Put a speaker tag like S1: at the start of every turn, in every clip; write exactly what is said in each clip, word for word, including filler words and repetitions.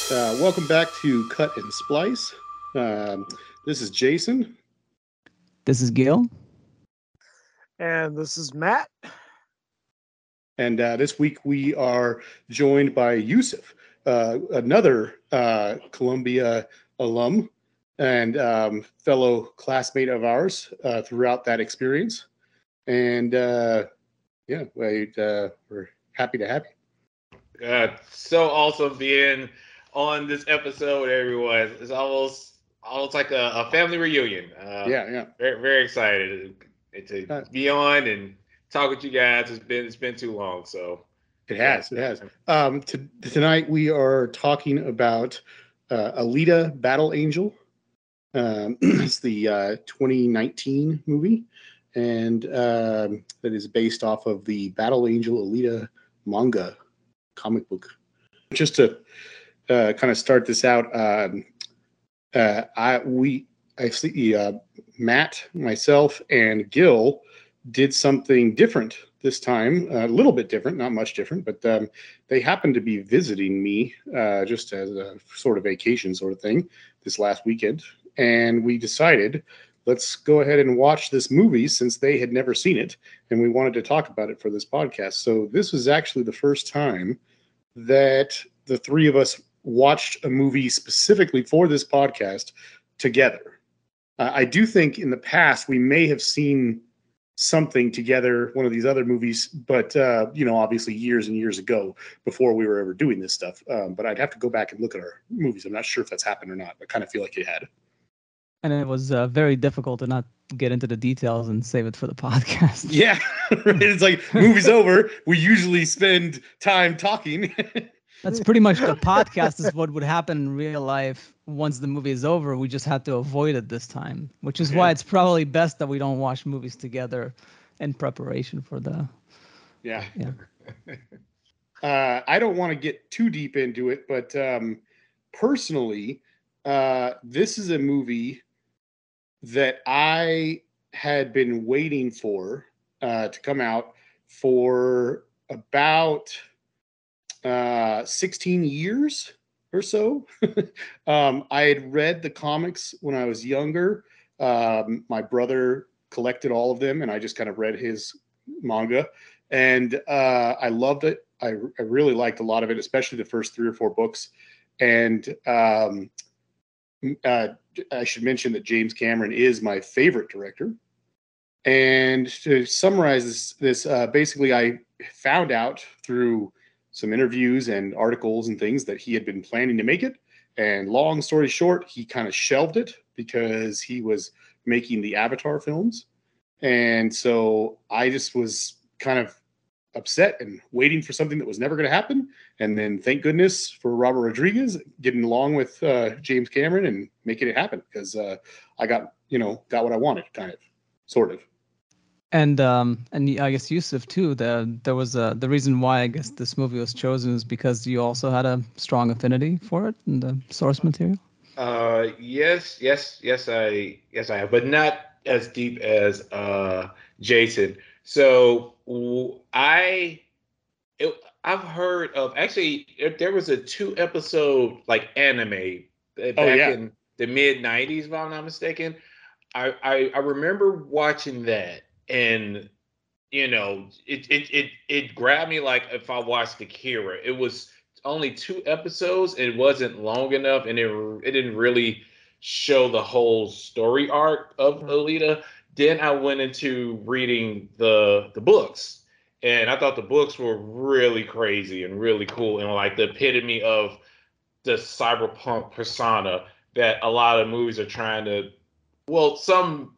S1: Uh, welcome back to Cut and Splice. Um, this is Jason.
S2: This is Gil.
S3: And this is Matt.
S1: And uh, this week we are joined by Yusuf, uh, another uh, Columbia alum and um, fellow classmate of ours uh, throughout that experience. And uh, yeah, we, uh, we're happy to have you.
S4: Uh, so awesome being on this episode, everyone. It's almost almost like a, a family reunion. Uh,
S1: yeah, yeah.
S4: Very, very excited to
S1: Uh,
S4: be on and talk with you guys. It's been it's been too long, so
S1: It has, it has. Um, to, tonight we are talking about uh, Alita: Battle Angel. Um, it's the uh, twenty nineteen movie, and um, that is based off of the Battle Angel Alita manga comic book. Just to uh, kind of start this out, um, uh, I we I see uh, Matt, myself, and Gil did something different this time, a little bit different, not much different, but um, they happened to be visiting me uh, just as a sort of vacation sort of thing this last weekend. And we decided, let's go ahead and watch this movie since they had never seen it. And we wanted to talk about it for this podcast. So this was actually the first time that the three of us watched a movie specifically for this podcast together. Uh, I do think in the past we may have seen something together, one of these other movies, but uh, you know, obviously years and years ago before we were ever doing this stuff. Um, but I'd have to go back and look at our movies. I'm not sure if that's happened or not. I kind of feel like it had.
S2: And it was uh, very difficult to not get into the details and save it for the podcast.
S1: Yeah, it's like movie's over. We usually spend time talking.
S2: That's pretty much the podcast is what would happen in real life once the movie is over. We just had to avoid it this time, which is why it's probably best that we don't watch movies together in preparation for the.
S1: Yeah.
S2: Yeah.
S1: uh, I don't want to get too deep into it, but um, personally, uh, this is a movie that I had been waiting for uh, to come out for about uh, sixteen years or so. um, I had read the comics when I was younger. Um, my brother collected all of them, and I just kind of read his manga, and uh, I loved it. I, I really liked a lot of it, especially the first three or four books. And um, uh, I should mention that James Cameron is my favorite director. And to summarize this, this uh, basically I found out through some interviews and articles and things that he had been planning to make it. And long story short, he kind of shelved it because he was making the Avatar films. And so I just was kind of upset and waiting for something that was never going to happen. And then thank goodness for Robert Rodriguez getting along with uh, James Cameron and making it happen, because uh, I got, you know, got what I wanted, kind of, sort of.
S2: And um and I guess Yusuf too. The there was a the reason why I guess this movie was chosen is because you also had a strong affinity for it in the source material.
S4: Uh, yes, yes, yes, I yes I have, but not as deep as uh Jason. So w- I it, I've heard of actually there there was a two episode like anime uh,
S1: Oh,
S4: back
S1: yeah.
S4: in the mid nineties, if I'm not mistaken. I, I I remember watching that, and you know it it it it grabbed me like if I watched Akira. It was only two episodes. It wasn't long enough, and it it didn't really show the whole story arc of Alita. Then I went into reading the the books, and I thought the books were really crazy and really cool, and like the epitome of the cyberpunk persona that a lot of movies are trying to. Well, some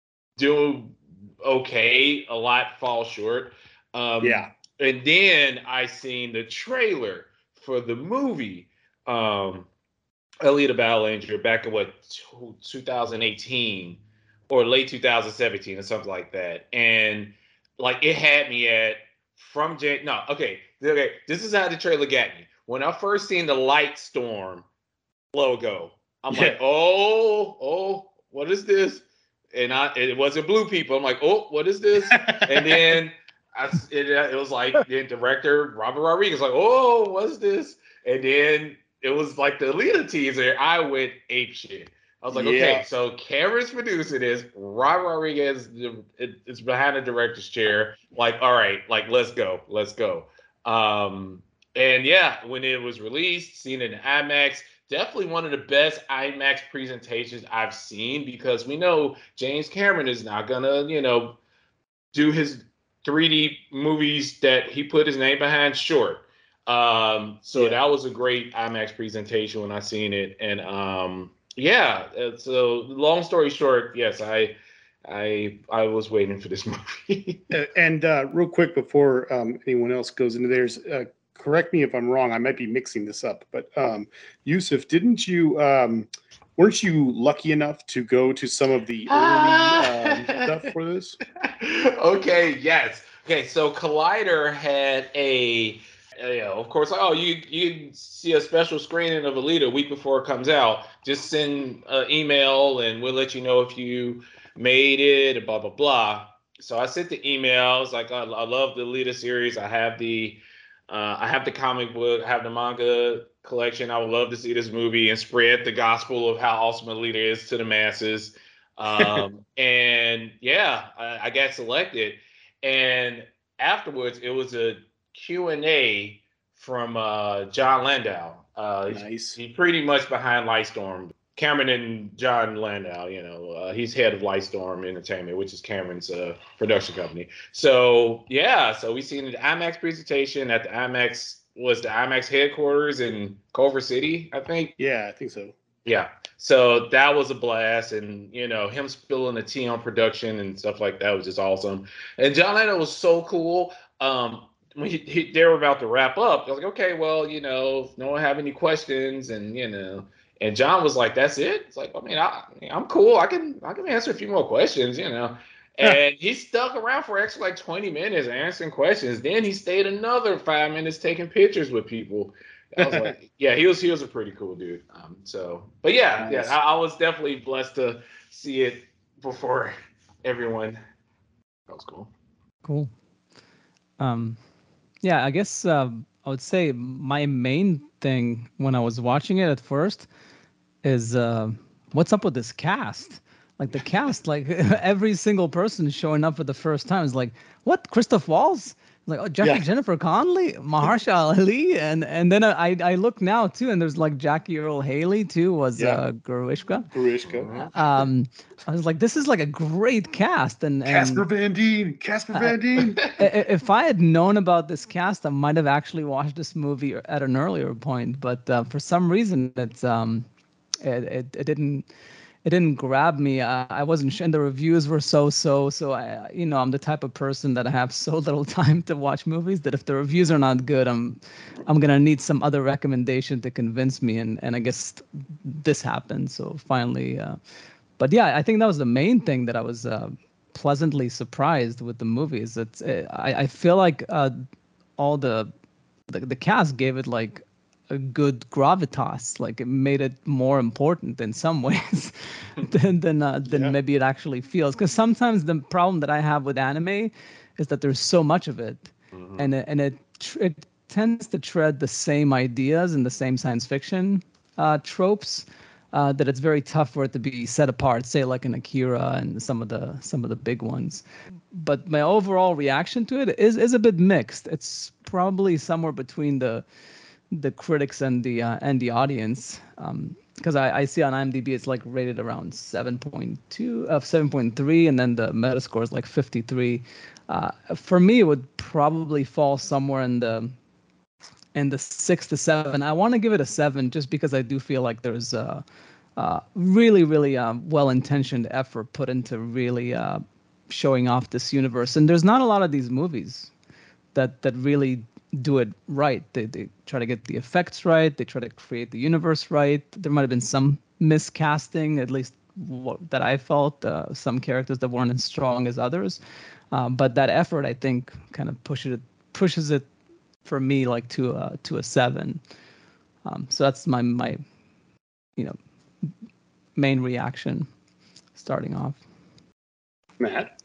S4: do okay, a lot fall short. Um,
S1: Yeah.
S4: And then I seen the trailer for the movie, um, Alita Battle Angel, back in what two thousand eighteen or late two thousand seventeen or something like that, and like it had me at from Jan. No, okay, okay. This is how the trailer got me. When I first seen the Light Storm logo, I'm
S1: Yeah.
S4: like, oh, oh, what is this? And I, it wasn't blue people. I'm like, oh, what is this? And then I, it, it was like the director Robert Rodriguez, like, oh, what's this? And then it was like the Alita teaser, I went ape shit. I was like,
S1: Yeah.
S4: okay, so Cameron's producing this, Rob Rodriguez is behind the director's chair. Like, all right, like let's go, let's go. Um, and yeah, when it was released, seen it in IMAX, definitely one of the best IMAX presentations I've seen, because we know James Cameron is not gonna, you know, do his three D movies that he put his name behind short. Um, so
S1: Yeah.
S4: that was a great IMAX presentation when I seen it. And um, yeah, uh, so long story short, yes, I I I was waiting for this movie.
S1: Uh, and uh, real quick before um, anyone else goes into theirs, uh, correct me if I'm wrong. I might be mixing this up, but um, Yusuf, didn't you? Um, weren't you lucky enough to go to some of the early um, stuff for this?
S4: Okay, yes. Okay, so Collider had a, you know, of course, like, oh, you you see a special screening of Alita a week before it comes out. Just send an email and we'll let you know if you made it, and blah blah blah. So I sent the email. I was like, I, I love the Alita series. I have the, uh, I have the comic book, I have the manga collection. I would love to see this movie and spread the gospel of how awesome Alita is to the masses. Um, and yeah, I, I got selected. And afterwards, it was a Q and A from uh, John Landau. Uh, he's,
S1: Nice.
S4: he's pretty much behind Lightstorm. Cameron and John Landau, you know, uh, he's head of Lightstorm Entertainment, which is Cameron's uh, production company. So yeah, so we seen the IMAX presentation at the IMAX, was the IMAX headquarters in Culver City, I think.
S1: Yeah, I think so.
S4: Yeah. So that was a blast, and you know, him spilling the tea on production and stuff like that was just awesome. And John Lennon was so cool. Um, when he, he, they were about to wrap up, I was like, okay, well, you know, if no one have any questions, and you know, and John was like, that's it. It's like, I mean, I, I'm cool. I can I can answer a few more questions, you know. And he stuck around for extra like twenty minutes answering questions. Then he stayed another five minutes taking pictures with people. I was like, yeah, he was he was a pretty cool dude. Um, so, but yeah,
S1: Nice.
S4: yeah, I, I was definitely blessed to see it before everyone. That was cool.
S2: Cool. Um, yeah, I guess um, I would say my main thing when I was watching it at first is uh, what's up with this cast? Like the cast, like every single person showing up for the first time is like, what? Christoph Waltz? Like, oh, Jeff-
S1: Yeah.
S2: Jennifer Connelly, Mahershala Ali, and and then I I look now too, and there's like Jackie Earl Haley too, was
S1: Yeah.
S2: uh, Grishka.
S1: Grishka.
S2: Um, I was like, this is like a great cast, and and
S1: Casper Van Dien. Casper Van Dien.
S2: I- i- if I had known about this cast, I might have actually watched this movie at an earlier point. But uh, for some reason, it's um, it, it it didn't it didn't grab me. I, I wasn't sure, and the reviews were so so. So I, you know, I'm the type of person that I have so little time to watch movies that if the reviews are not good, I'm I'm gonna need some other recommendation to convince me. And and I guess this happened. So finally, uh, but yeah, I think that was the main thing that I was uh, pleasantly surprised with the movies. It's uh, I I feel like uh, all the, the the cast gave it like a good gravitas, like it made it more important in some ways than than uh, than
S1: Yeah.
S2: maybe it actually feels. Because sometimes the problem that I have with anime is that there's so much of it,
S4: Mhm.
S2: and it, and it tr- it tends to tread the same ideas and the same science fiction uh, tropes. Uh, that it's very tough for it to be set apart, say like an Akira and some of the some of the big ones. But my overall reaction to it is is a bit mixed. It's probably somewhere between the the critics and the uh, and the audience, because I, I see on IMDb it's like rated around seven point two of seven point three, and then the Metascore is like fifty-three. Uh, for me, it would probably fall somewhere in the in the six to seven. I want to give it a seven just because I do feel like there's a, uh, really, really um, well-intentioned effort put into really uh, showing off this universe. And there's not a lot of these movies that that really do it right. They they try to get the effects right. They try to create the universe right. There might have been some miscasting, at least what, that I felt. Uh, some characters that weren't as strong as others, um, but that effort I think kind of pushes it pushes it for me like to a to a seven. Um, so that's my my you know main reaction starting off.
S1: Matt.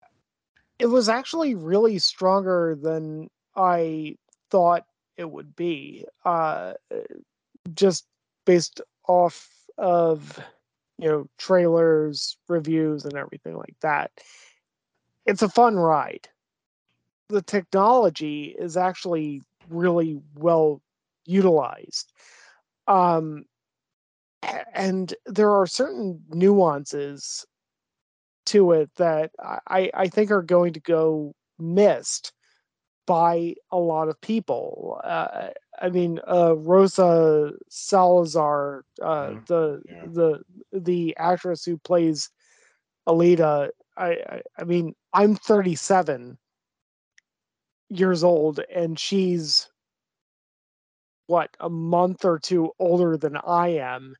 S3: It was actually really stronger than I thought it would be. Uh, just based off of, you know, trailers, reviews, and everything like that. It's a fun ride. The technology is actually really well utilized. Um, and there are certain nuances to it that I, I think are going to go missed by a lot of people. Uh, I mean, uh, Rosa Salazar, uh,
S4: Mhm.
S3: the
S4: Yeah.
S3: the the actress who plays Alita. I, I I mean, I'm thirty-seven years old, and she's what, a month or two older than I am,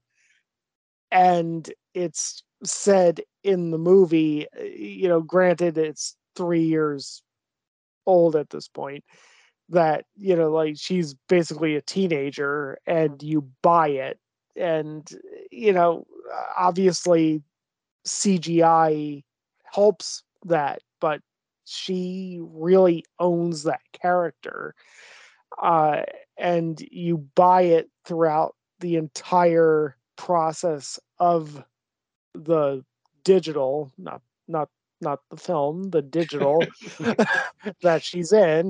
S3: and it's said in the movie, uh, you know, granted it's three years old at this point, that, you know, like, she's basically a teenager and you buy it. And, you know, obviously C G I helps that, but she really owns that character. Uh, and you buy it throughout the entire process of the digital, not not not the film, the digital that she's in.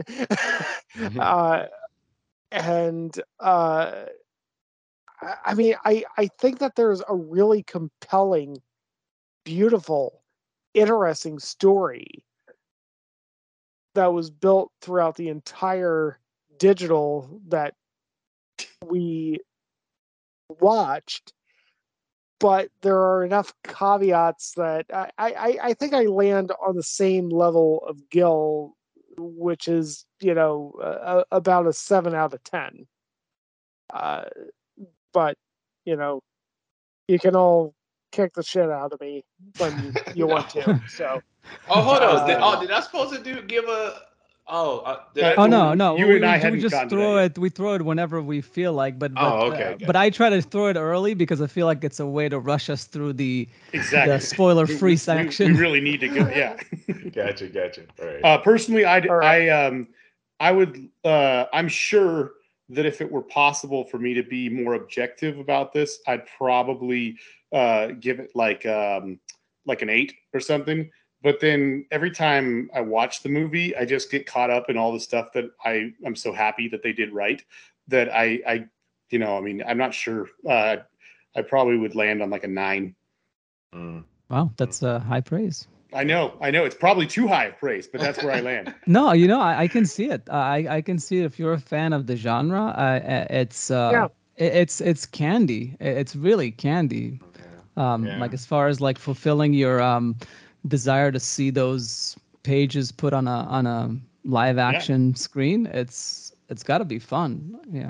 S3: uh, and uh, I I mean, I I think that there's a really compelling, beautiful, interesting story that was built throughout the entire digital that we watched. But there are enough caveats that I, I, I think I land on the same level of Gil, which is, you know, uh, about a seven out of ten. Uh, but, you know, you can all kick the shit out of me when you want to.
S4: No.
S3: So,
S4: Oh, hold on. Did,
S3: uh,
S4: oh, did I supposed to do give a? Oh, uh, did
S1: Uh,
S4: I?
S2: Oh
S1: w-
S2: no,
S1: w-
S2: no,
S1: you
S2: we,
S1: and
S2: we,
S1: I
S2: ju- we
S1: hadn't
S2: just
S1: gone to that
S2: throw
S1: yet.
S2: it. We throw it whenever we feel like, but but
S4: Oh, okay,
S2: uh,
S4: gotcha.
S2: but I try to throw it early because I feel like it's a way to rush us through the the
S1: Exactly. We,
S2: spoiler-free
S1: we, we,
S2: section.
S1: we really need to go. Yeah.
S4: Gotcha, gotcha. All right.
S1: Uh, personally, I'd,
S3: all right.
S1: I um, I would. Uh, I'm sure that if it were possible for me to be more objective about this, I'd probably uh, give it like um, like an eight or something. But then every time I watch the movie, I just get caught up in all the stuff that I I'm so happy that they did right. That I I you know I mean I'm not sure. Uh, I probably would land on like a nine.
S4: Mm.
S2: Wow, that's uh, high praise.
S1: I know, I know. It's probably too high of praise, but that's where I land.
S2: No, you know, I, I can see it. I I can see it. If you're a fan of the genre, uh, uh, it's uh,
S3: Yeah.
S2: it, it's it's candy. It- It's really candy. Um,
S4: Yeah.
S2: like as far as like fulfilling your um desire to see those pages put on a on a live
S1: Yeah.
S2: action screen, it's it's got to be fun. Yeah.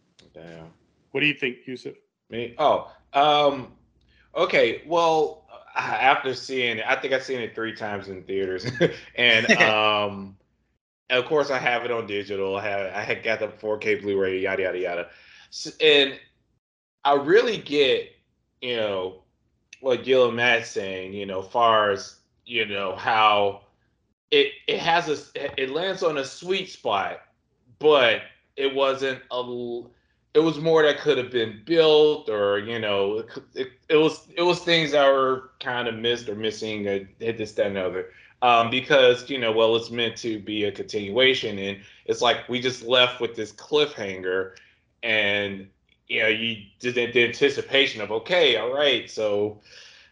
S4: Damn.
S1: What do you think, Yusuf?
S4: Me? Oh, um, okay. Well, uh, after seeing it, I think I've seen it three times in theaters, and um, of course I have it on digital. I have I had got the four K Blu-ray, yada yada yada, S and I really get, you know, what Gil and Matt's saying. You know, far as you know how it it has a it lands on a sweet spot, but it wasn't a l- it was more that could have been built, or you know it, could- it, it was it was things that were kind of missed or missing, or hit this that and the other, um because you know well it's meant to be a continuation, and it's like we just left with this cliffhanger, and you know you did the, the anticipation of, okay, all right, so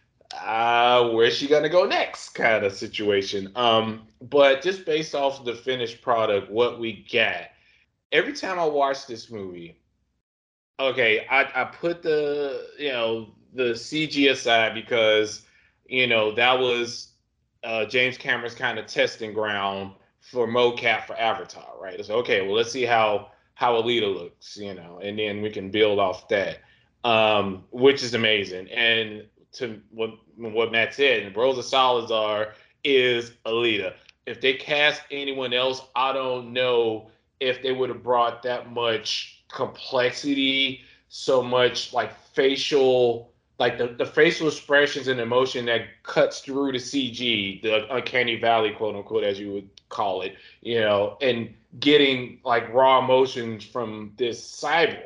S4: uh, where's she gonna go next kind of situation. Um, but just based off the finished product, what we get, every time I watch this movie, okay, I, I put the you know the C G aside because you know that was uh, James Cameron's kind of testing ground for mocap for Avatar, right? So okay, well let's see how how Alita looks, you know, and then we can build off that, um, which is amazing. And to what what Matt said, Rosa Salazar is Alita. If they cast anyone else, I don't know if they would have brought that much complexity, so much like facial, like the, the facial expressions and emotion that cuts through the C G, the uncanny valley, quote unquote, as you would call it, you know, and getting like raw emotions from this cyborg,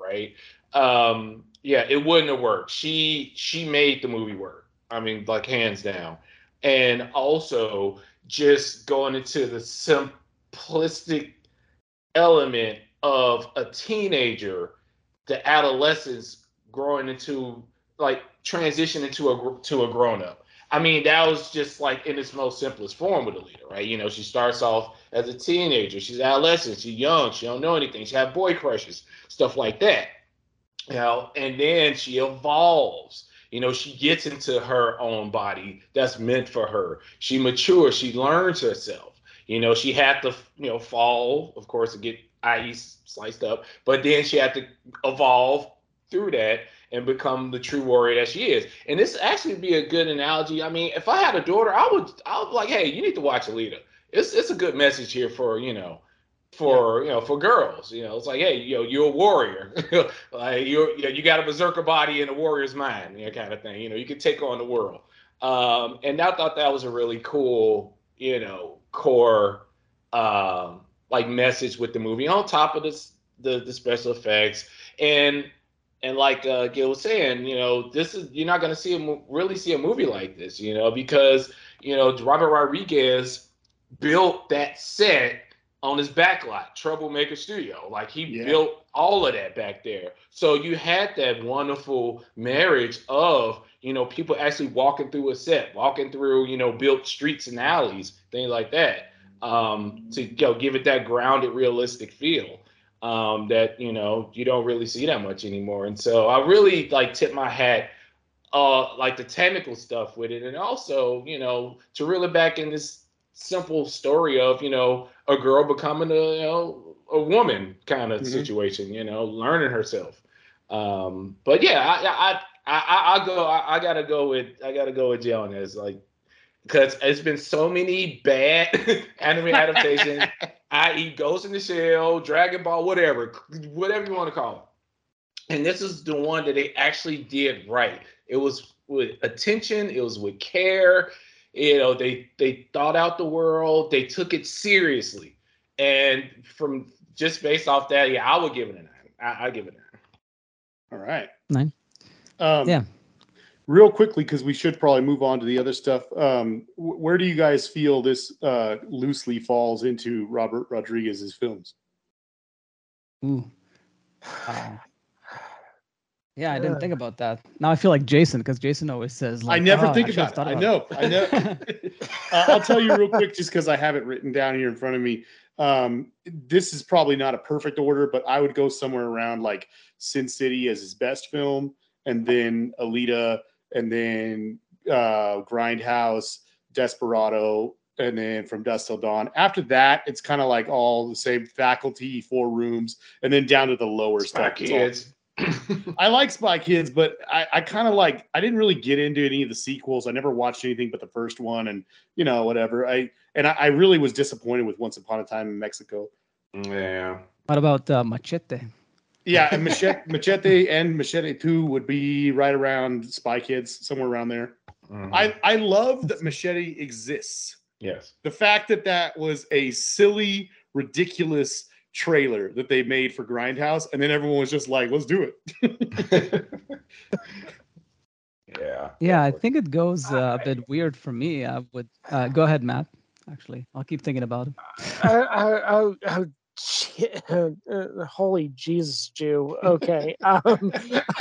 S4: right? Um, yeah, it wouldn't have worked. She she made the movie work. I mean, like hands down. And also just going into the simplistic element of a teenager, the adolescence growing into like transition into a to a grown up. I mean, that was just like in its most simplest form with Alita, right? You know, she starts off as a teenager, she's adolescent, she's young, she don't know anything, she have boy crushes, stuff like that. You know, and then she evolves. You know, she gets into her own body that's meant for her. She matures, she learns herself. You know, she had to, you know, fall, of course, to get I E sliced up, but then she had to evolve through that and become the true warrior that she is. And this actually would be a good analogy. I mean, if I had a daughter, I would I would be like, hey, you need to watch Alita. It's it's a good message here for, you know, for yeah. you know, for girls. You know, it's like, hey, you know, you're a warrior. Like you're you, know, you got a berserker body and a warrior's mind, you know, kind of thing. You know, you can take on the world. Um, and I thought that was a really cool, you know, core um like message with the movie on top of this the the special effects. And and like uh, Gil was saying, you know, this is you're not going to see a mo- really see a movie like this, you know, because you know Robert Rodriguez built that set on his backlot, Troublemaker Studio. Like he yeah. built all of that back there. So you had that wonderful marriage of, you know, people actually walking through a set, walking through, you know, built streets and alleys, things like that, um, to you know, give it that grounded, realistic feel um, that, you know, you don't really see that much anymore. And so I really like tip my hat uh, like the technical stuff with it. And also, you know, to reel it back in this simple story of, you know, a girl becoming a, you know, a woman kind of mm-hmm. situation, you know, learning herself. Um, but yeah, I, I, I, I go, I, I gotta go with, I gotta go with Jay on this, like, because it's been so many bad anime adaptations, that is. Ghost in the Shell, Dragon Ball, whatever, whatever you want to call it. And this is the one that they actually did right. It was with attention, it was with care. You know, they they thought out the world, they took it seriously. And from just based off that, yeah, I would give it a nine. I, I give it a nine.
S1: All right.
S2: Nine.
S1: Um,
S2: yeah.
S1: Real quickly, because we should probably move on to the other stuff. Um, w- where do you guys feel this uh, loosely falls into Robert Rodriguez's films?
S2: Ooh. Uh, yeah, I didn't think about that. Now I feel like Jason, because Jason always says, like,
S1: I never
S2: oh,
S1: think
S2: I
S1: about it.
S2: about
S1: I know. I know. uh, I'll tell you real quick, just because I have it written down here in front of me. Um, this is probably not a perfect order, but I would go somewhere around like Sin City as his best film, and then Alita, and then uh, Grindhouse, Desperado, and then From Dusk Till Dawn. After that, it's kind of like all the same Faculty, Four Rooms, and then down to the lower
S4: Spy
S1: stuff.
S4: Kids.
S1: I like Spy Kids, but I, I kind of like, I didn't really get into any of the sequels. I never watched anything but the first one, and, you know, whatever. I And I, I really was disappointed with Once Upon a Time in Mexico.
S4: Yeah.
S2: What about uh, Machete?
S1: Yeah, and Machete, Machete and Machete two would be right around Spy Kids, somewhere around there. Mm-hmm. I, I love that Machete exists.
S4: Yes.
S1: The fact that that was a silly, ridiculous trailer that they made for Grindhouse, and then everyone was just like, let's do it.
S4: yeah.
S2: Yeah, I think it goes uh, a bit weird for me. I would uh, go ahead, Matt. Actually, I'll keep thinking about it.
S3: I, I, I, I, uh, holy Jesus, Jew. Okay. Um,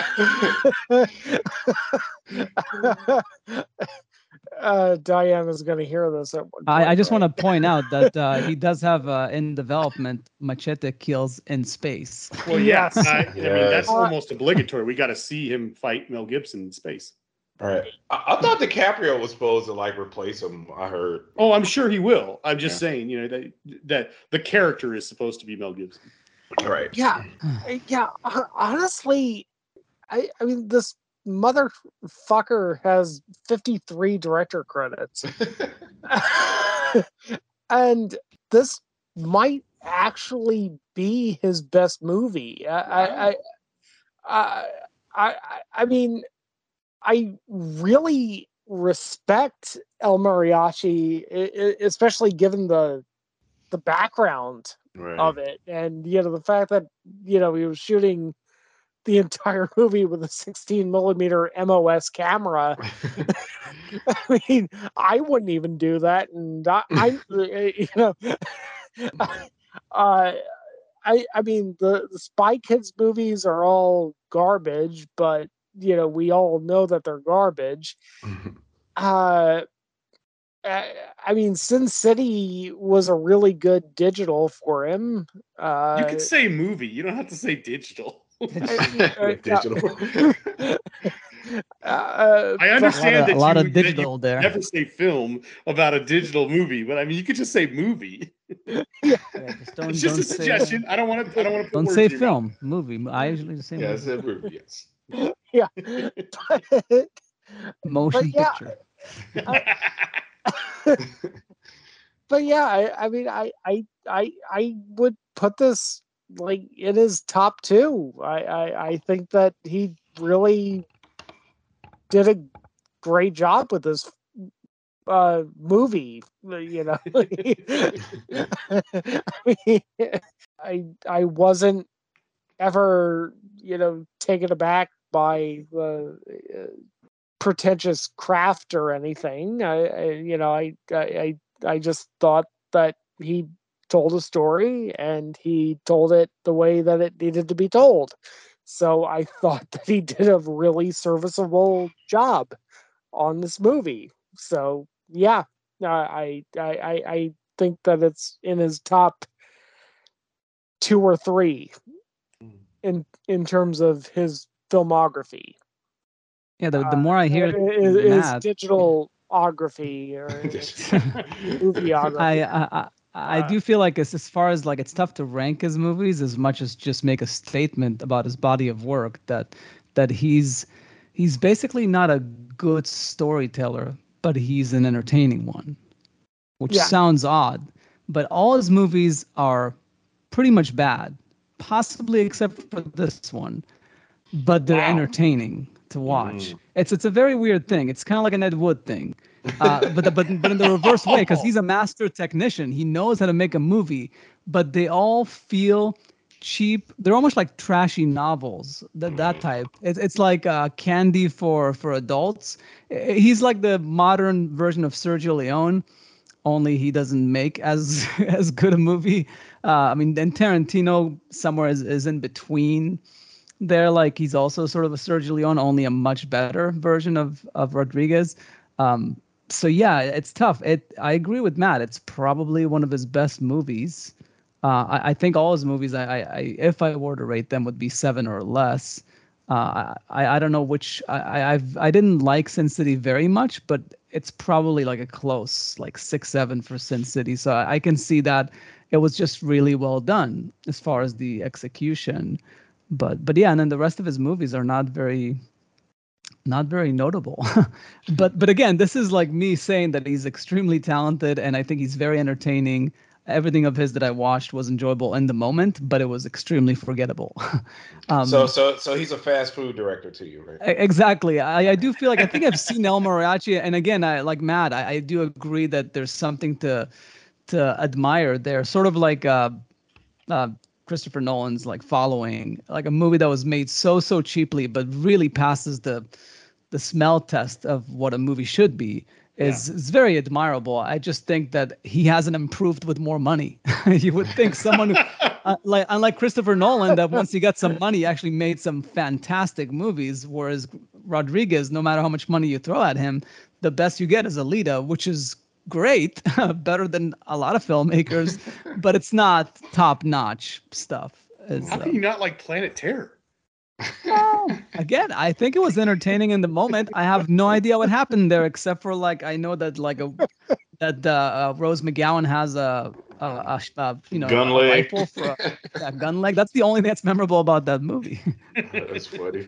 S3: uh, Diane is going to hear this. At one point,
S2: I, I just
S3: right?
S2: want to point out that uh, he does have uh, in development Machete Kills in Space.
S1: Well, yes.
S3: Yes.
S1: I, I
S4: Yes.
S1: mean, that's almost obligatory. We got to see him fight Mel Gibson in space.
S4: All right. I, I thought DiCaprio was supposed to like replace him. I heard.
S1: Oh, I'm sure he will. I'm just
S4: Yeah.
S1: saying, you know, that that the character is supposed to be Mel Gibson.
S4: All right.
S3: Yeah. Yeah. Honestly, I, I mean, this motherfucker has fifty-three director credits. And this might actually be his best movie. I, I, I, I, I mean, I really respect El Mariachi, especially given the the background
S4: Right.
S3: of it, and you know the fact that you know he was shooting the entire movie with a sixteen millimeter M O S camera. I mean, I wouldn't even do that, and I, I'm, you know, uh, I, I mean, the, the Spy Kids movies are all garbage, but you know, we all know that they're garbage. Uh, I I mean, Sin City was a really good digial for him. Uh,
S1: You could say movie. You don't have to say digital.
S3: uh,
S4: Digital.
S3: uh,
S1: I
S2: A lot
S1: understand
S2: of, a
S1: that
S2: lot
S1: you,
S2: of
S1: that
S2: digital
S1: you
S2: there.
S1: never say film about a digital movie, but I mean, you could just say movie.
S3: yeah,
S2: Yeah, just don't
S1: It's just
S2: don't
S1: a
S2: say
S1: suggestion. I don't want to. I don't want to put
S2: don't
S1: words
S2: say
S1: in your mouth.
S2: film movie. I usually just say
S4: Yes,
S2: movie.
S4: it would, yes.
S3: yeah. but,
S2: Motion
S3: yeah,
S2: picture.
S3: but yeah, I, I mean, I, I, I, I would put this like in his top two. I, I, I think that he really did a great job with this uh, movie. You know, I mean, I, I wasn't ever, you know, taken aback by the uh, pretentious craft or anything. I, I you know, I, I, I just thought that he told a story and he told it the way that it needed to be told. So I thought that he did a really serviceable job on this movie. So yeah, I, I, I, I think that it's in his top two or three in in terms of his filmography.
S2: Yeah, the, the
S3: Uh,
S2: more I hear
S3: is, is
S2: Matt,
S3: digitalography or movieography.
S2: I, I I I do feel like it's as far as like it's tough to rank his movies as much as just make a statement about his body of work that that he's he's basically not a good storyteller, but he's an entertaining one, which
S3: Yeah.
S2: sounds odd, but all his movies are pretty much bad, possibly except for this one, but they're
S4: Wow.
S2: entertaining to watch.
S4: Mm.
S2: It's it's a very weird thing. It's kind of like an Ed Wood thing, uh, but the, but but in the reverse way, because he's a master technician. He knows how to make a movie, but they all feel cheap. They're almost like trashy novels. That that type. It's it's like uh, candy for for adults. Eh, He's like the modern version of Sergio Leone, only he doesn't make as as good a movie. Uh, I mean, then Tarantino somewhere is, is in between there. Like he's also sort of a Sergio Leone, only a much better version of of Rodriguez. Um, so yeah, it's tough. It I agree with Matt. It's probably one of his best movies. Uh, I, I think all his movies, I, I, I if I were to rate them, would be seven or less. Uh, I, I don't know which I, I've I didn't like Sin City very much, but it's probably like a close like six seven for Sin City. So I, I can see that it was just really well done as far as the execution. But but yeah, and then the rest of his movies are not very not very notable. but but again, this is like me saying that he's extremely talented and I think he's very entertaining. Everything of his that I watched was enjoyable in the moment, but it was extremely forgettable. um,
S4: So so so he's a fast food director to you, right?
S2: E- Exactly. I, I do feel like I think I've seen El Mariachi, and again, I like Matt. I, I do agree that there's something to to admire there. Sort of like uh, uh, Christopher Nolan's like Following, like a movie that was made so so cheaply, but really passes the the smell test of what a movie should be. Is is very admirable. I just think that he hasn't improved with more money. You would think someone who, uh, like unlike Christopher Nolan, that once he got some money, actually made some fantastic movies. Whereas Rodriguez, no matter how much money you throw at him, the best you get is Alita, which is great, better than a lot of filmmakers, but it's not top notch stuff. It's,
S1: How
S2: uh,
S1: can you not like Planet Terror?
S2: well, again, I think it was entertaining in the moment. I have no idea what happened there, except for like I know that like a that uh, uh, Rose McGowan has a, a, a, a you know
S4: Gun
S2: a
S4: leg.
S2: rifle for a, a gun leg. That's the only thing that's memorable about that movie.
S4: That's funny.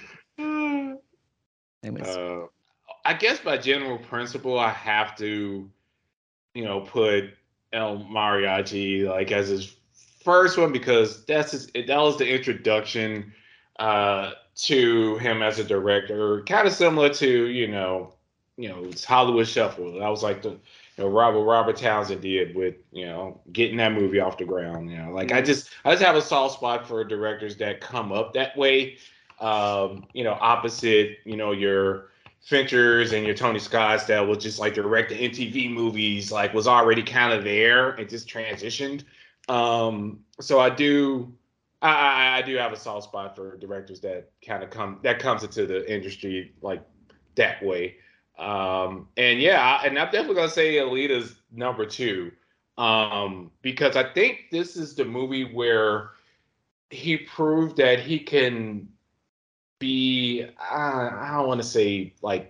S2: Anyways,
S4: Uh, I guess by general principle, I have to, you know, put El Mariachi like as his first one because that's his, that was the introduction uh, to him as a director. Kind of similar to you know, you know, it's Hollywood Shuffle. That was like the you know, Robert Robert Townsend did with, you know, getting that movie off the ground. You know, like I just I just have a soft spot for directors that come up that way. Um, you know, opposite, you know, your Finchers and your Tony Scotts that was just like direct to M T V movies, like was already kind of there and just transitioned. Um, so I do, I, I, I do have a soft spot for directors that kind of come that comes into the industry like that way. Um, and yeah, I, and I'm definitely gonna say Alita's number two, um, because I think this is the movie where he proved that he can be, I, I don't want to say like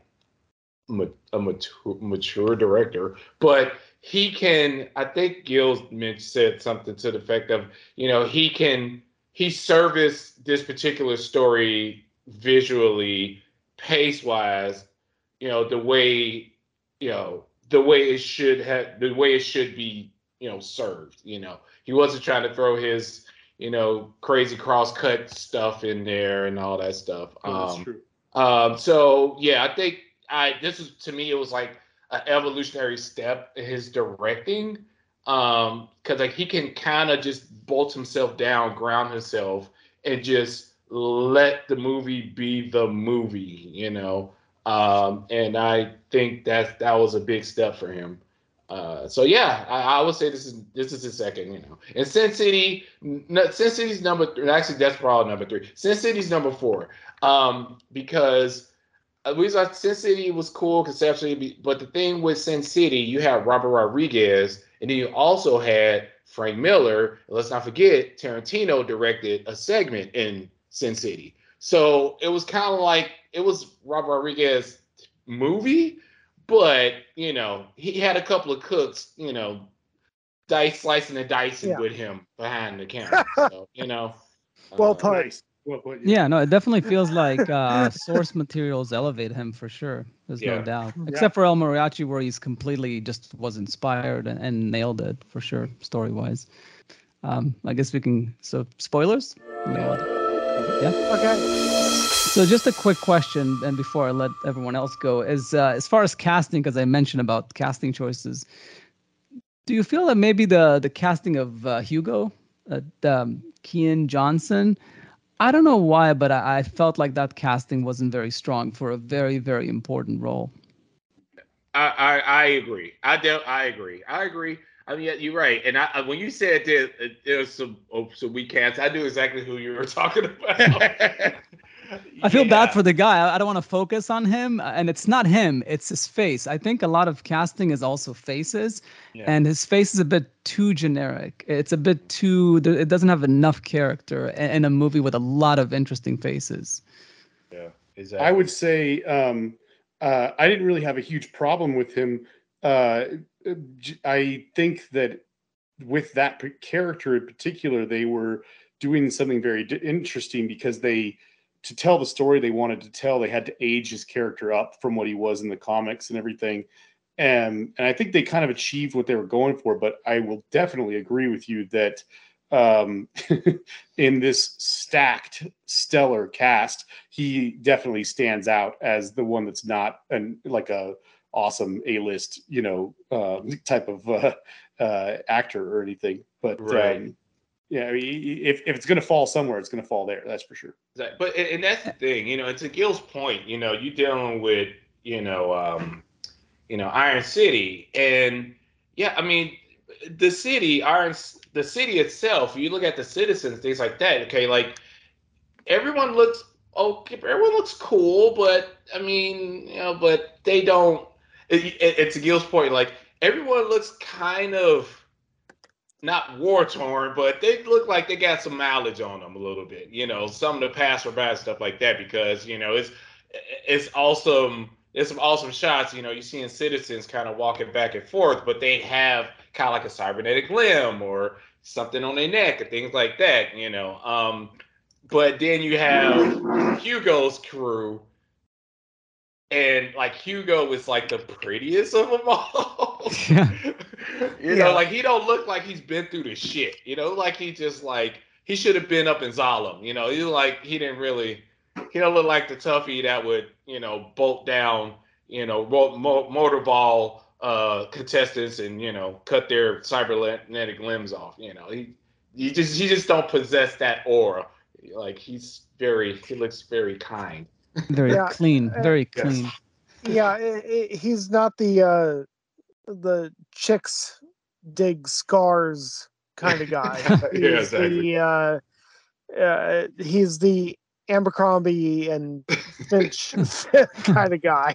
S4: a mature, mature director, but he can. I think Gil Mitch said something to the effect of, you know, he can he serviced this particular story visually, pace wise, you know, the way, you know, the way it should have, the way it should be, you know, served. You know, he wasn't trying to throw his, you know, crazy cross cut stuff in there and all that stuff.
S1: Oh, that's
S4: Um,
S1: true.
S4: um, so yeah, I think I this is to me it was like an evolutionary step in his directing. Um, because like he can kind of just bolt himself down, ground himself, and just let the movie be the movie, you know. Um, and I think that that was a big step for him. Uh, so yeah, I, I would say this is this is his second, you know. And Sin City, no, Sin City's number three. Actually, that's probably number three. Sin City's number four, um, because uh, the reason why Sin City was cool conceptually, but the thing with Sin City, you have Robert Rodriguez, and then you also had Frank Miller. And let's not forget, Tarantino directed a segment in Sin City, so it was kind of like it was Robert Rodriguez movie, but you know he had a couple of cooks, you know, dice slicing and dicing
S3: Yeah.
S4: with him behind the camera. So you know,
S3: Well
S4: um,
S3: put.
S1: Nice. Well put. Yeah.
S2: Yeah, no, it definitely feels like uh, source materials elevate him for sure. There's no
S4: Yeah.
S2: doubt.
S3: Yeah.
S2: Except for El Mariachi, where he's completely just was inspired and, and nailed it for sure, story wise. Um, I guess we can. So spoilers. No other. Yeah.
S3: Okay.
S2: So just a quick question, and before I let everyone else go, is uh, as far as casting, because I mentioned about casting choices, do you feel that maybe the the casting of uh, Hugo, uh, um, Kean Johnson, I don't know why, but I, I felt like that casting wasn't very strong for a very, very important role.
S4: I, I I agree. I do, I agree. I agree. I mean, yeah, you're right. And I, when you said that uh, there was some oh, some weak cats, I knew exactly who you were talking about.
S2: I feel
S4: Yeah.
S2: bad for the guy. I, I don't want to focus on him, and it's not him; it's his face. I think a lot of casting is also faces,
S4: Yeah.
S2: and his face is a bit too generic. It's a bit too. It doesn't have enough character in in a movie with a lot of interesting faces.
S4: Yeah, exactly.
S1: I would say um, uh, I didn't really have a huge problem with him. Uh, j- I think that with that p- character in particular, they were doing something very d- interesting because they, to tell the story they wanted to tell, they had to age his character up from what he was in the comics and everything. And, and I think they kind of achieved what they were going for. But I will definitely agree with you that um, in this stacked, stellar cast, he definitely stands out as the one that's not an like a awesome A-list, you know, uh, type of uh, uh, actor or anything. But
S4: Right.
S1: um, yeah, I mean, if if it's going to fall somewhere, it's going to fall there. That's for sure.
S4: Exactly. But and and that's the thing, you know. And to Gil's point, you know, you dealing with, you know, um, you know, Iron City, and yeah, I mean, the city, Iron, the city itself. You look at the citizens, things like that. Okay, like everyone looks okay, everyone looks cool, but I mean, you know, but they don't. It, it, it's Gil's point, like everyone looks kind of not war torn, but they look like they got some mileage on them a little bit. You know, some of the pass or bad stuff like that, because you know it's it's awesome. There's some awesome shots. You know, you're seeing citizens kind of walking back and forth, but they have kind of like a cybernetic limb or something on their neck and things like that. You know, um, but then you have Hugo's crew, and like Hugo is like the prettiest of them all.
S2: Yeah.
S4: You know,
S3: Yeah.
S4: like he don't look like he's been through the shit. You know, like he just like he should have been up in Zalem. You know, he like he didn't really. He don't look like the toughie that would, you know, bolt down, you know, ro- mo- motorball uh, contestants and you know cut their cybernetic limbs off. You know, he he just he just don't possess that aura. Like he's very he looks very kind.
S2: Very
S3: Yeah,
S2: clean,
S3: uh,
S2: very
S4: Yes.
S2: clean.
S3: Yeah, i i he's not the uh, the chicks dig scars kind of guy. He's
S4: Yeah, exactly.
S3: the uh, uh, he's the Abercrombie and Finch kind of guy.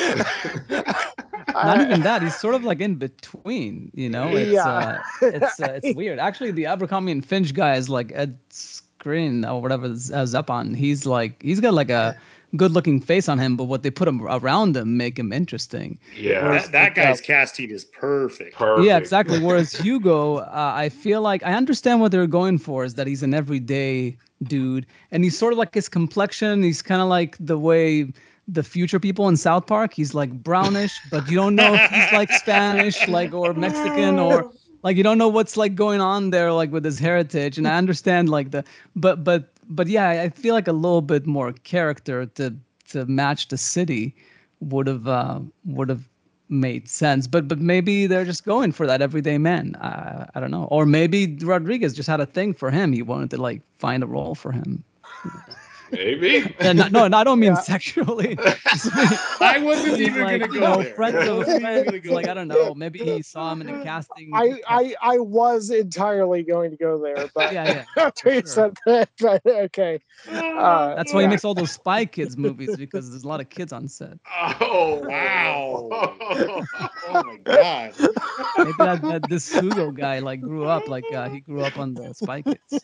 S2: Not even that. He's sort of like in between, you know. It's
S3: Yeah.
S2: uh, it's uh, it's weird. Actually, the Abercrombie and Finch guy is like Ed Skrein or whatever is uh, Zeppon. He's like he's got like a good-looking face on him, but what they put him around him make him interesting.
S4: Yeah,
S2: Whereas-
S1: That, that
S2: like, uh,
S1: guy's casting is perfect.
S4: perfect.
S2: Yeah, exactly. Whereas Hugo, uh, I feel like I understand what they're going for is that he's an everyday dude, and he's sort of like his complexion. He's kind of like the way the future people in South Park. He's like brownish, but you don't know if he's like Spanish, like or Mexican, or like you don't know what's like going on there, like with his heritage. And I understand like the, but but but yeah, I feel like a little bit more character to to match the city would have uh, would have made sense. But but maybe they're just going for that everyday man. I I don't know. Or maybe Rodriguez just had a thing for him. He wanted to like find a role for him.
S4: Maybe.
S2: And no, no, I don't mean
S3: Yeah.
S2: sexually.
S1: I wasn't
S2: I mean,
S1: even
S2: like,
S1: gonna
S2: you
S1: go
S2: know,
S1: there.
S2: friends
S1: I
S2: of
S1: wasn't even
S2: friends.
S1: gonna go
S2: Like I
S1: there.
S2: don't know. Maybe he saw him in a casting.
S3: I, I I was entirely going to go there, but
S2: yeah, yeah.
S3: after you
S2: sure.
S3: said that, but okay. Uh,
S2: That's why he
S3: yeah.
S2: makes all those Spy Kids movies because there's a lot of kids on set.
S4: Oh
S1: Wow. Oh my god.
S2: Maybe that, that this Hugo guy like grew up like uh, he grew up on the Spy Kids.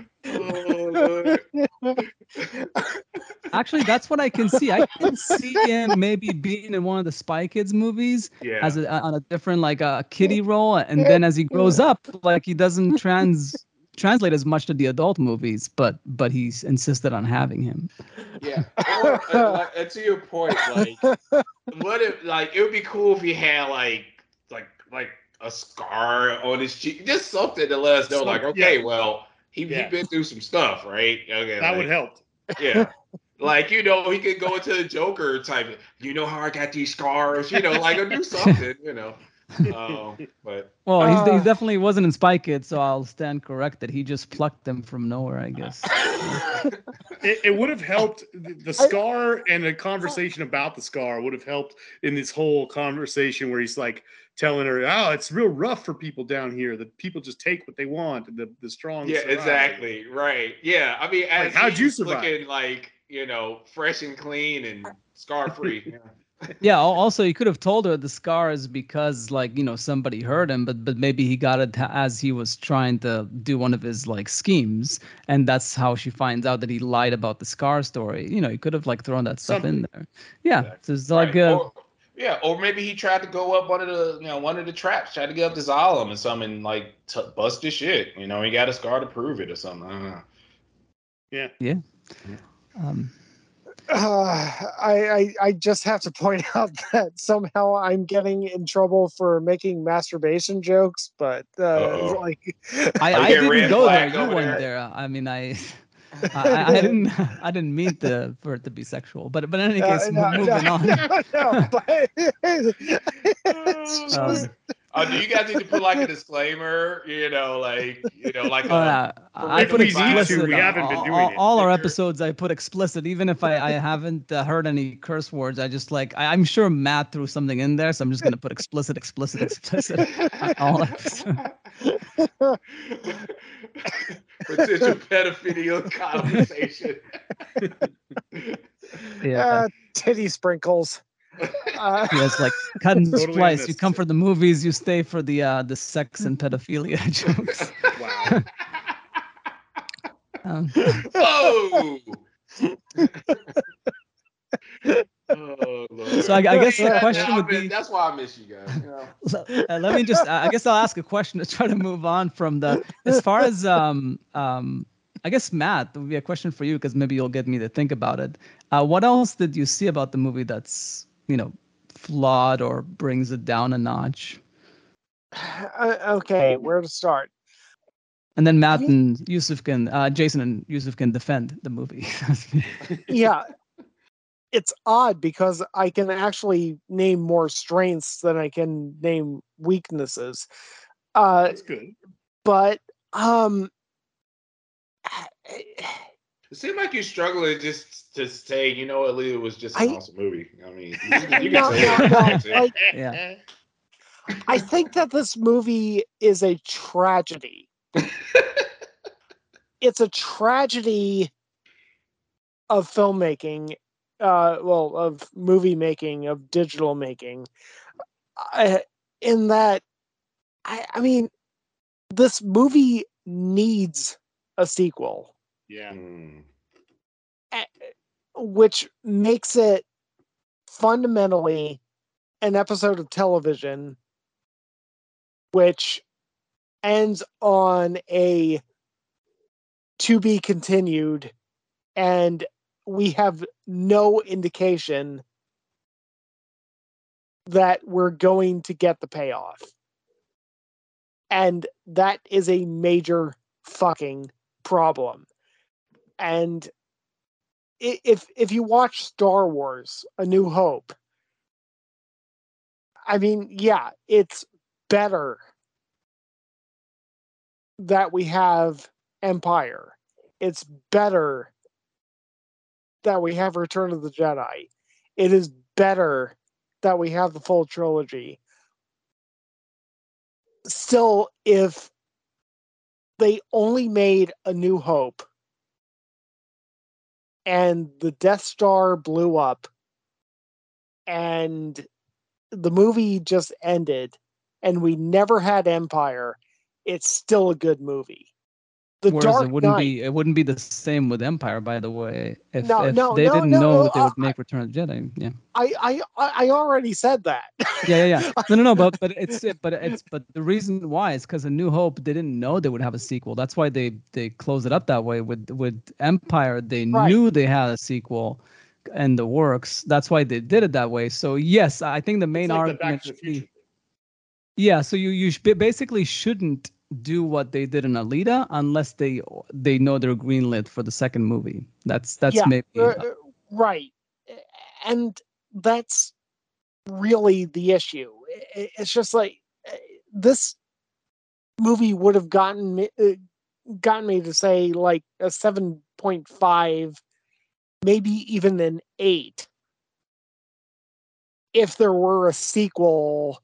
S4: Oh, Lord.
S2: Actually, that's what I can see. I can see him maybe being in one of the Spy Kids movies
S4: Yeah.
S2: as a, on a different like a kiddie role, and then as he grows up, like he doesn't trans translate as much to the adult movies, but but he's insisted on having him.
S4: Yeah. Or, uh, like, uh, to your point, like, what if, like, it would be cool if he had, like, like, like a scar on his cheek, just something to let us know, like,
S1: Some-
S4: okay,
S1: yeah.
S4: well, he
S1: Yeah.
S4: he been through some stuff, right? Okay,
S1: That
S4: like,
S1: would help.
S4: yeah. Like, you know, he could go into the Joker type. You know how I got these scars, you know, like, or do something, you know. Um, but
S2: Well, he's, he
S3: Uh.
S2: definitely wasn't in Spy Kids, so I'll stand corrected. He just plucked them from nowhere, I guess.
S1: It, it would have helped. The, the scar and a conversation about the scar would have helped in this whole conversation where he's like telling her, "Oh, it's real rough for people down here. That people just take what they want, and the the strong."
S4: yeah,
S1: survive."
S4: exactly, right. Yeah, I mean, as
S1: Like, how'd you
S4: he's
S1: survive?
S4: looking like, you know, fresh and clean and scar free. Yeah.
S2: Yeah. al- Also, you could have told her the scar is because, like, you know, somebody hurt him, but but maybe he got it as he was trying to do one of his like schemes, and that's how she finds out that he lied about the scar story. You know, you could have like thrown that stuff in
S1: Something.
S2: there. Yeah.
S4: Exactly.
S2: So it's like
S4: Right.
S2: uh,
S4: Or, yeah, or maybe he tried to go up one of the, you know, one of the traps, tried to get up the Zalem or something, and, like t- bust his shit. You know, he got a scar to prove it or something. I don't know.
S1: Yeah.
S2: um,
S3: Uh, I, I I just have to point out that somehow I'm getting in trouble for making masturbation jokes, but uh,
S4: Uh-oh.
S3: like
S2: I,
S4: Are you
S2: I
S4: getting
S2: didn't
S4: red
S2: go there.
S4: flag
S2: You
S4: over
S2: went
S4: there?
S2: there. I mean, I. I, I didn't. I didn't mean to, for it to be sexual, but but in any
S3: Uh,
S2: case,
S3: no,
S2: moving
S3: no,
S2: on.
S3: no, no, but it's just-
S2: Um,
S4: Oh, do you guys need to put like a discllaimer? You know, like you know, like
S2: Oh,
S4: a,
S2: yeah. I
S1: If
S2: put
S1: we need to,
S2: explicit.
S1: we
S2: on
S1: haven't been
S2: all,
S1: doing
S2: all,
S1: it.
S2: all our
S4: If you're-
S2: episodes, I put explicit, even if I, I haven't uh, heard any curse words. I just like I, I'm sure Matt threw something in there, so I'm just gonna put explicit, explicit, explicit on all episodes.
S4: potential pedophilia conversation.
S2: Yeah.
S3: uh, titty sprinkles. Uh,
S2: Yes, like cut and
S1: Totally
S2: splice. You come
S1: unnecessary.
S2: for the movies, you stay for the uh the sex and pedophilia jokes.
S1: Wow.
S2: Um,
S4: Whoa! Oh, Lord.
S2: So I- I guess the
S4: Yeah,
S2: question
S4: I
S2: would
S4: miss-
S2: be-
S4: that's why I miss you guys. You know?
S2: So, uh, let me just uh, I guess I'll ask a question to try to move on from the as far as um um I guess Matt, it would be a question for you because maybe you'll get me to think about it. Uh, what else did you see about the movie that's, you know, flawed or brings it down a notch?
S3: uh, okay, where to start?
S2: And then Matt
S3: I
S2: and Yusuf can uh Jason and Yusuf can defend the movie.
S3: Yeah, it's odd because I can actually name more strengths than I can name weaknesses. Uh,
S1: That's good.
S3: But um,
S4: It seemed like you struggling just to say, you know, at least it was just an
S3: I-
S4: awesome movie. I mean, you, can- you can
S3: No,
S4: say
S3: no,
S4: it.
S3: no,
S4: That's it.
S3: like-
S2: Yeah.
S3: I think that this movie is a tragedy. It's a tragedy of filmmaking, uh, well, of movie making, of digital making. I, in that, I, I mean, this movie needs a sequel,
S1: Yeah.
S4: Mm.
S3: eh, which makes it fundamentally an episode of television which ends on a to be continued, and we have no indication that we're going to get the payoff. And that is a major fucking problem. And i- if if you watch Star Wars A New Hope, I mean, yeah, it's better that we have Empire. It's better that we have Return of the Jedi. It is better that we have the full trilogy. Still, if they only made A New Hope and the Death Star blew up and the movie just ended and we never had Empire, it's still a good movie. The
S2: Whereas
S3: Dark
S2: it wouldn't
S3: Knight.
S2: be it wouldn't be the same with Empire, by the way. If
S3: No,
S2: if
S3: no,
S2: they
S3: no,
S2: didn't
S3: no,
S2: know
S3: no,
S2: that they
S3: uh,
S2: would make Return of the Jedi, yeah,
S3: I, I, I already said that.
S2: yeah, yeah, yeah. No, no, no. But but it's but it's but the reason why is because A New Hope they didn't know they would have a sequel. That's why they they closed it up that way. With with Empire, they
S3: Right.
S2: knew they had a sequel in the works. That's why they did it that way. So yes, I think the main
S1: It's like the
S2: argument
S1: Back to the
S2: would be-
S1: Future.
S2: yeah, so you you sh- basically shouldn't do what they did in Alita unless they they know they're greenlit for the second movie. That's that's
S3: yeah,
S2: maybe
S3: uh, uh, right. And that's really the issue. I- I- It's just like uh, this movie would have gotten me, uh, gotten me to say like a seven point five, maybe even an eight, if there were a sequel.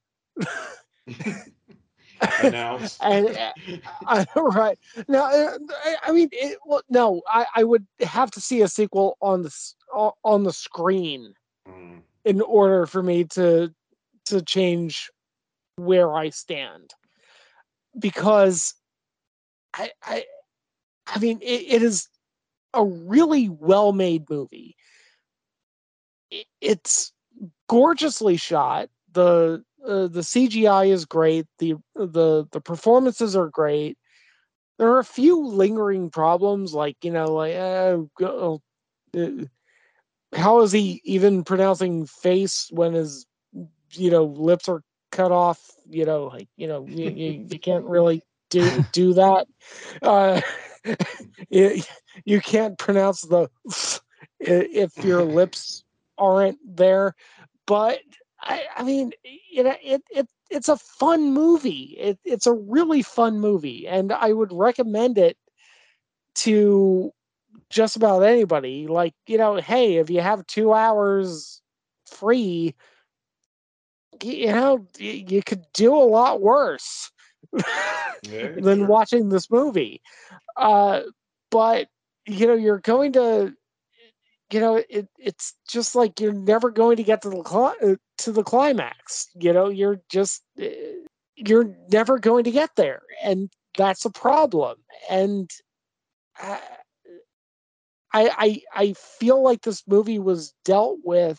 S4: Announced.
S3: And uh, right now, uh, I- I mean, it, well, no, I, I would have to see a sequel on the s- o- on the screen
S4: Mm.
S3: in order for me to to change where I stand, because I I I mean it, it is a really well made movie. It, it's gorgeously shot. The uh, the C G I is great. The the the performances are great. There are a few lingering problems, like you know, like uh, go- uh, how is he even pronouncing face when his you know lips are cut off? You know, like you know, you, you, you can't really do do that. Uh, you, you can't pronounce the if your lips aren't there. But I, I mean, you know, it it it's a fun movie. It, it's a really fun movie, and I would recommend it to just about anybody. Like, you know, hey, if you have two hours free, you know, y- you could do a lot worse
S4: Yeah,
S3: than
S4: sure.
S3: watching this movie. Uh, but you know, you're going to, you know, it it's just like you're never going to get to the cli- uh, to the climax. You know, you're just uh, you're never going to get there, and that's a problem. And uh, I I I feel like this movie was dealt with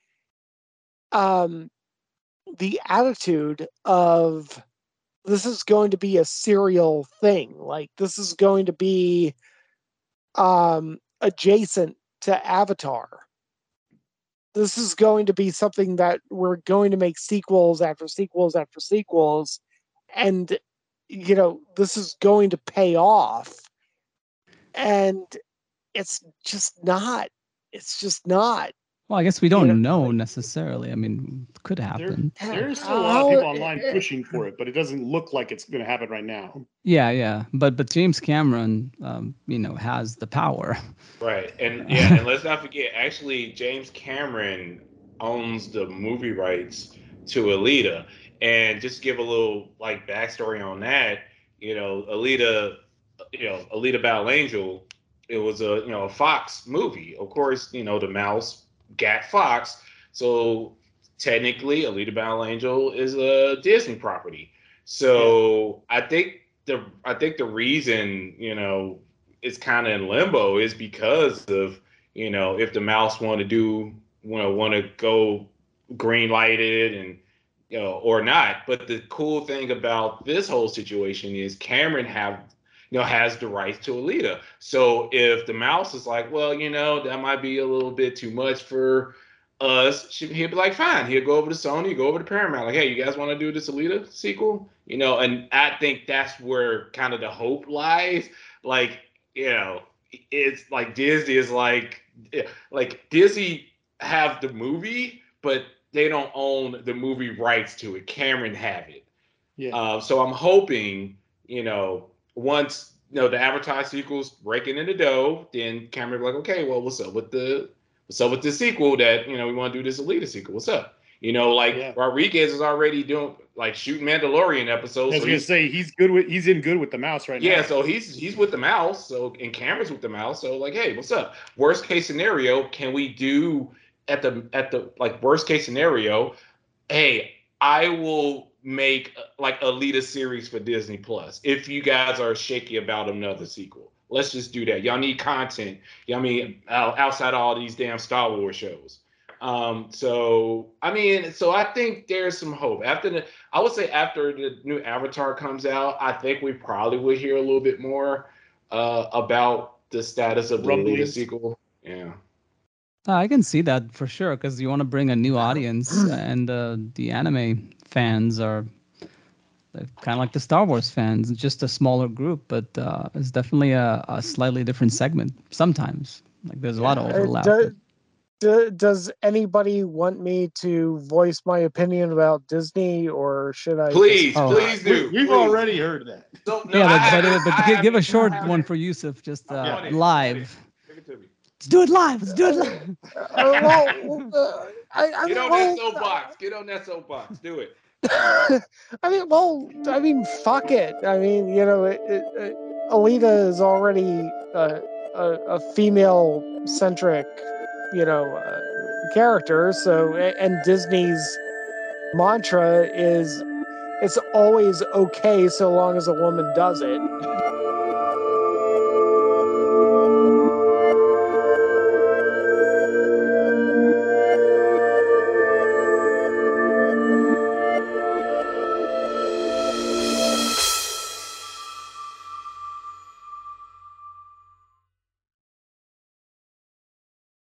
S3: um the attitude of this is going to be a serial thing. Like this is going to be um adjacent to Avatar. This is going to be something that we're going to make sequels after sequels after sequels, and you know, this is going to pay off. And it's just not. It's just not.
S2: Well, I guess we don't
S3: You
S2: know necessarily. I mean, it could
S1: There,
S2: happen.
S1: there's still a lot of people online pushing for it, but it doesn't look like it's going to happen right now.
S2: Yeah, yeah. But but James Cameron, um, you know, has the power.
S4: Right. And yeah, and let's not forget, actually, James Cameron owns the movie rights to Alita. And just give a little like backstory on that, you know, Alita, you know, Alita Battle Angel, it was a you know a Fox movie. Of course, you know, the mouse got Fox. So technically Alita Battle Angel is a Disney property. So I think the I think the reason, you know, it's kind of in limbo is because of, you know, if the mouse want to do, you know, want to go green lighted and, you know, or not. But the cool thing about this whole situation is Cameron have, you know, has the rights to Alita. So if the mouse is like, well, you know, that might be a little bit too much for us, he'll be like, fine. He'll go over to Sony, go over to Paramount, like, hey, you guys want to do this Alita sequel? You know, and I think that's where kind of the hope lies. Like, you know, it's like Disney is like, like Disney have the movie, but they don't own the movie rights to it. Cameron have it.
S1: Yeah.
S4: Uh, so I'm hoping, you know, once you know the advertised sequels breaking in the dough, then Cameron will be like, okay, well, what's up with the what's up with the sequel that, you know, we want to do this Alita sequel? What's up? You know, like
S1: Yeah.
S4: Rodriguez is already doing like shooting Mandalorian episodes.
S1: I was
S4: so
S1: gonna
S4: he's-
S1: say he's good with he's in good with the mouse right
S4: yeah,
S1: now.
S4: so he's he's with the mouse, so and Cameron's with the mouse. So like, hey, what's up? Worst case scenario, can we do at the at the like worst case scenario? Hey, I will make uh, like a Alita series for Disney Plus if you guys are shaky about another sequel. Let's just do that. Y'all need content. Y'all mean out- outside all these damn Star Wars shows. Um, so I mean, so I think there's some hope. After the, I would say after the new Avatar comes out, I think we probably will hear a little bit more uh, about the status of the Alita
S1: Rumblings.
S4: sequel. Yeah.
S2: Uh, I can see that for sure because you want to bring a new audience, and uh, the anime fans are kind of like the Star Wars fans, just a smaller group, but uh, it's definitely a, a slightly different segment sometimes. Like there's a lot of
S3: Uh,
S2: overlap.
S3: do- do- does anybody want me to voice my opinion about Disney, or should I? just-
S4: Please,
S2: Oh.
S4: please do.
S1: We, we've
S4: please.
S1: already heard that.
S4: So, no,
S2: yeah, but,
S4: I-
S2: but,
S4: I-
S2: but
S4: I-
S2: gi-
S4: I
S2: give
S4: mean,
S2: a short
S4: I-
S2: one for Yusuf, just
S4: I'm
S2: uh,
S4: on it, I'm on
S2: live.
S4: it. Give it to me.
S2: Let's do it live. Let's do it live.
S3: Uh, well, uh, I, I
S4: Get
S3: mean,
S4: on
S3: well,
S4: that soapbox. Get on that soapbox. Do it.
S3: I mean, well, I mean, fuck it. I mean, you know, it, it, it, Alita is already uh, a, a female-centric, you know, uh, character. So, a- and Disney's mantra is, it's always okay so long as a woman does it.